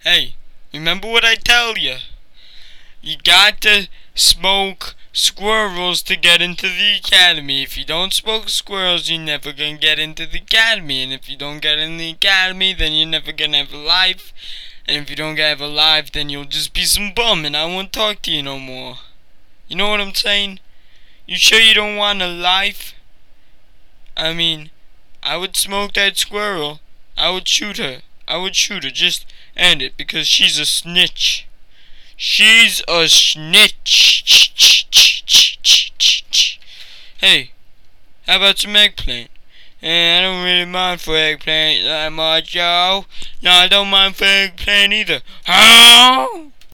Hey, remember what I tell you. You got to smoke squirrels to get into the academy. If you don't smoke squirrels, you're never gonna get into the academy. And if you don't get in the academy, then you're never gonna have a life. And if you don't have a life, then you'll just be some bum and I won't talk to you no more. You know what I'm saying? You sure you don't want a life? I mean, I would smoke that squirrel. I would shoot her. Just end it because she's a snitch. She's a snitch. Hey, how about some eggplant? I don't really mind for eggplant that much, yo. No, I don't mind for eggplant either. How?